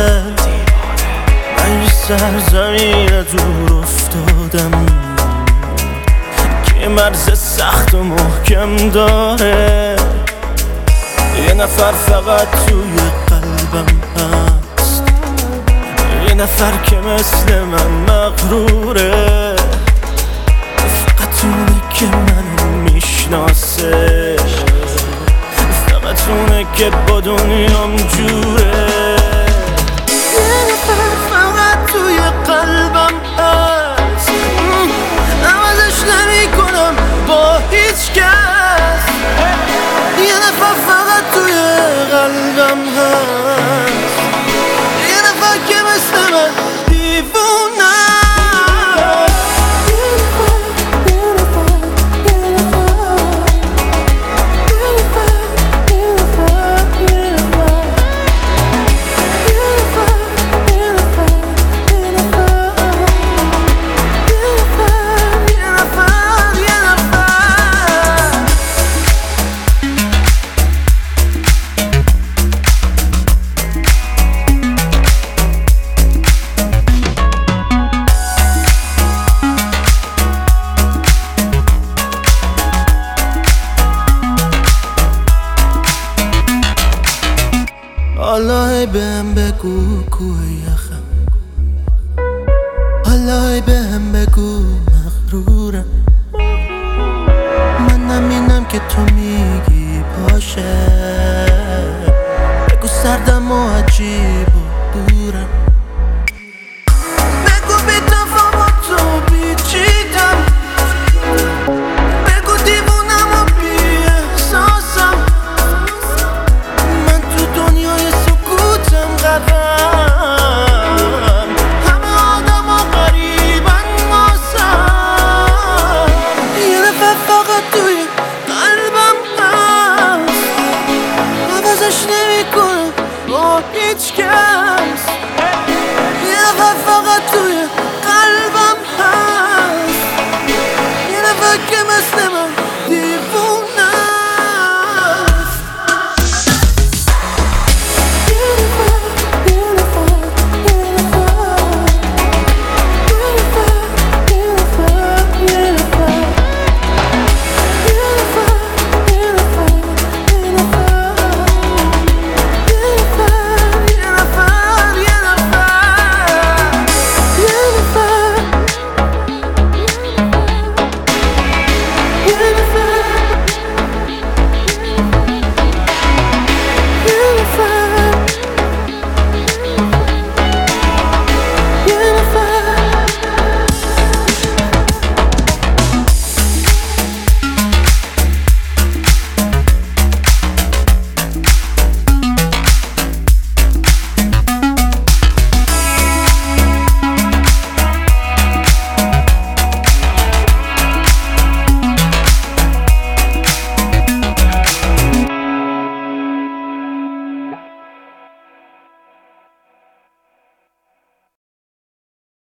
من یه سرزمین دور افتادم که مرز سخت و محکم داره. یه نفر فقط توی قلبم هست، یه نفر که مثل من مغروره، فقط اونه که منو میشناسه، فقط اونه که با دنیام جوره. یه نفر فقط توی قلبم هست، عوضش نمی کنم با هیچ کس. یه نفر فقط توی قلبم هست، یه نفر که مثل من دیوونه. حالا بهم بگو کوه یخم، حالا بهم بگو مغرورم. منم اینم که تو میگی باشه، بگو سردم و عجیب و دورم.